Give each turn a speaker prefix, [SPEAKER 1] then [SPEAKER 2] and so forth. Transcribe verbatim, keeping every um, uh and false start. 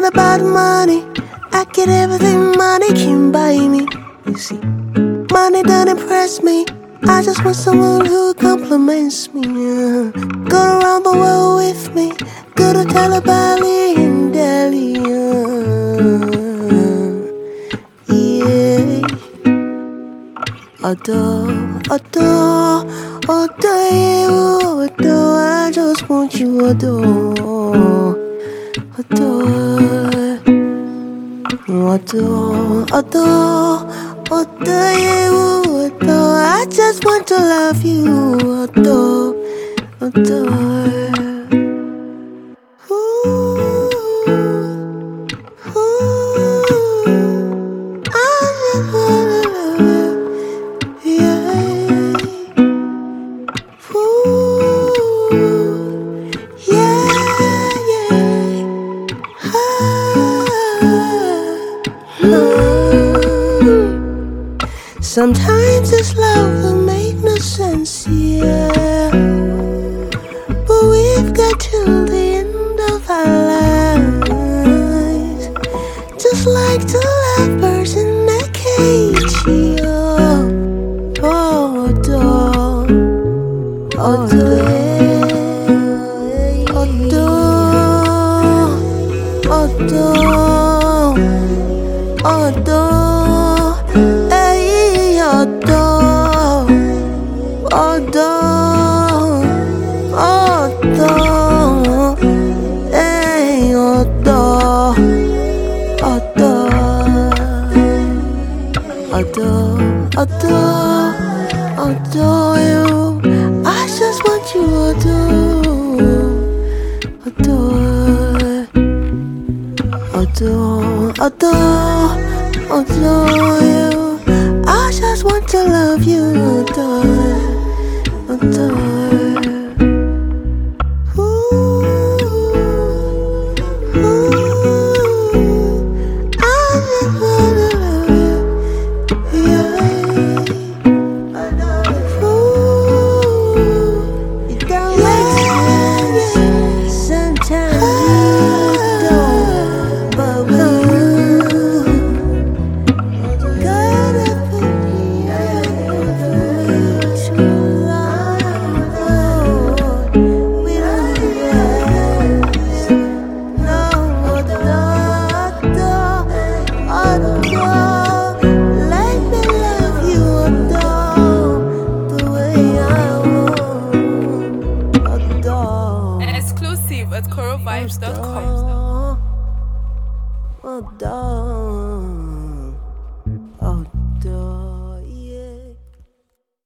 [SPEAKER 1] about money. I get everything money can buy me. You see, money don't impress me. I just want someone who compliments me. Yeah. Go around the world with me. Go to Talabali in Delhi. Yeah. Adore, adore, adore you, adore. I just want you, adore, adore, adore, adore, adore you, adore. I just want to love you, adore, adore. Sometimes this love will make no sense, yeah. But we've got till the end of our lives, just like two lovebirds in a cage, yeah. Oh, adore, adore, adore, adore, adore. Adore, adore, adore, hey, adore, adore, adore, adore, adore you. I just want you, adore, adore, adore, adore, adore you. I just want to love you, adore, adore. Ooh, ooh, I just wanna love you, yeah. Ooh, you don't make sense. Sometimes you don't, but we.
[SPEAKER 2] Exclusive at coral vibes dot com.
[SPEAKER 1] Oh, dog.